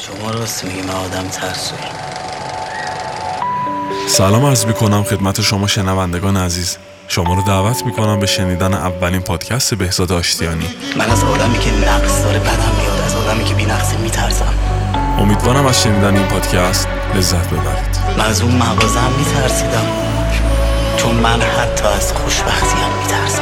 شما راست میگی، من آدم ترسویی. سلام عرض میکنم خدمت شما شنوندگان عزیز. شما رو دعوت میکنم به شنیدن اولین پادکست بهزاد آشتیانی. من از آدمی که نقص داره بدم میاد، از آدمی که بی نقصه میترسم. امیدوارم از شنیدن این پادکست لذت ببرید. من از اون مغازه هم میترسیدم، چون من حتی از خوشبختی هم میترسم.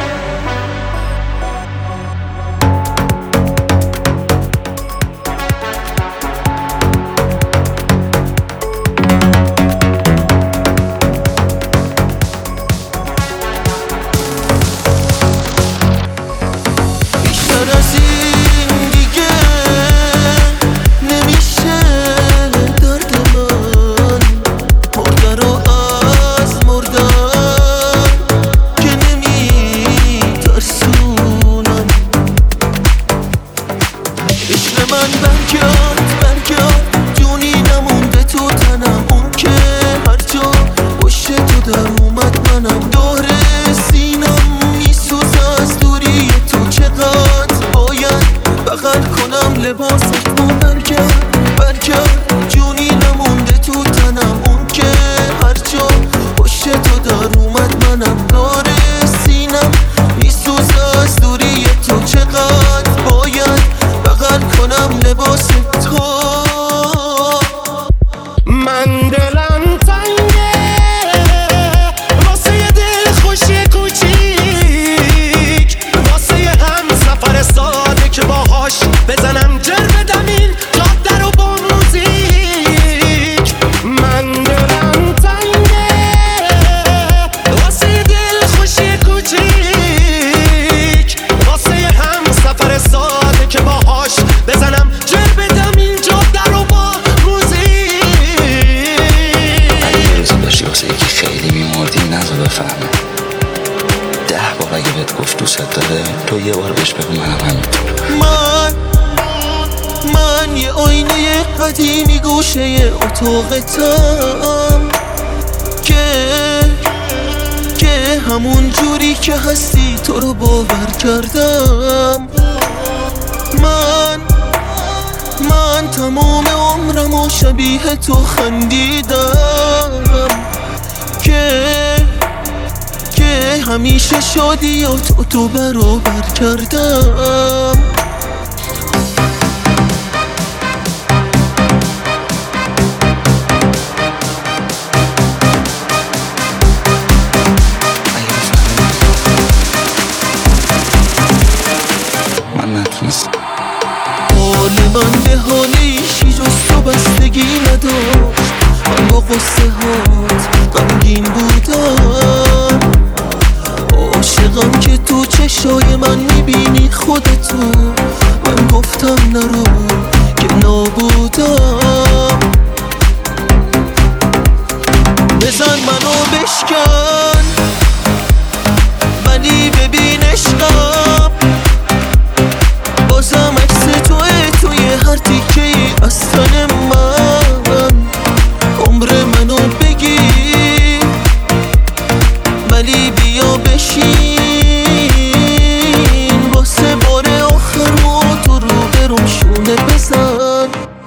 تو یه بار بهش بگو منم همینطور. من یه آینه قدیمی گوشه اتاقتم که همون جوری که هستی تو رو باور کردم. من تمام عمرم و شبیه تو خندیدم که همیشه شادیات تو برابر کردم. من نتونستم. حال من به حال ایشی جز تو بستگی نداشت. من با قصه هات غمگین بودم. عاشقم که تو چشای من میبینی خودتو. من گفتم نرو که نابودم. بزن منو بشکن ولی ببین عشقم بازم عکس توی هر تیکه ای از تن من. عمر منو بگیر ولی بیا بشین واسه بار آخر و تو رو برم شونه بزن.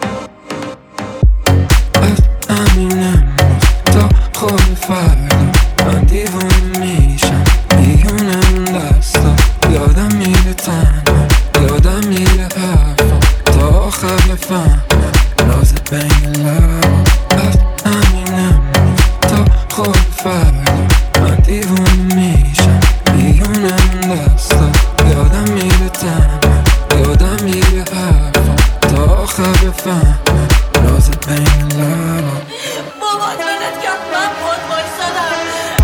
از امینم تا خواب فردا من دیوونه میشم، میونم دستا یادم میره تنها، یادم میره حرفا تا آخر بفهمم نازت بین لبا. از امینم تا خواب فردا من دیوونه میشم، میونم دستا یادم میره تنها، یادم میره حرفا تا آخر بفهمم نازت بین لبا. بابا دلت کرد من خود بایستادم.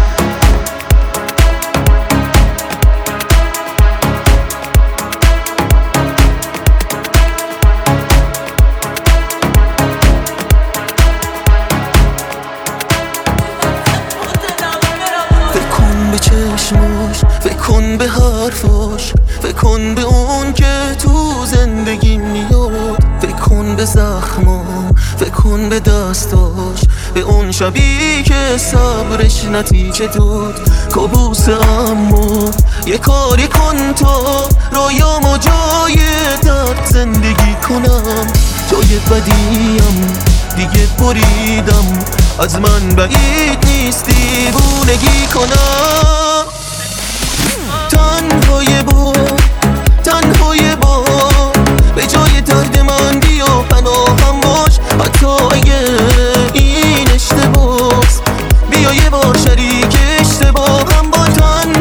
فکن به چشماش، فکن به حرفاش، فکن به اون که تو زندگی میاد. فکن به زخمام، فکن به دستاش، به اون شبی که صبرش نتیجه داد. کابوس اما یه کاری کن تا رویامو جای درد زندگی کنم. جای روزای بدیم دیگه بریدم، از من بعید نیست دیوونگی کنم. تنهای با به جای درد من بیا پناهم باش، حتی اگه این اشتباس بیا یه بار شریک اشتباهم با.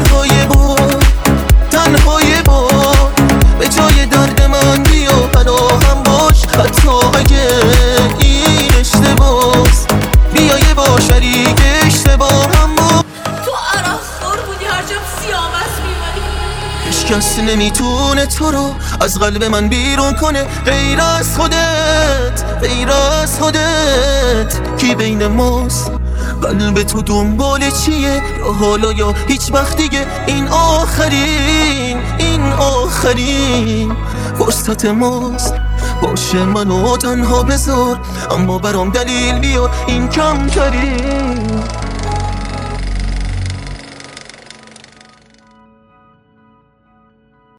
تنهای با به جای درد من بیا پناهم باش، حتی اگه این اشتباس بیا یه بار شریک اشتباهم با. تو عرق‌خور بودی، هر جا سیامت می‌مانی. هیچ کس نمیتونه تو رو از قلب من بیرون کنه غیر از خودت. کی بین ماست؟ قلب تو دنبال چیه؟ یا حالا یا هیچ وقت دیگه این آخرین فرصت ماست. باشه منو تنها بذار، اما برام دلیل بیار این کمترین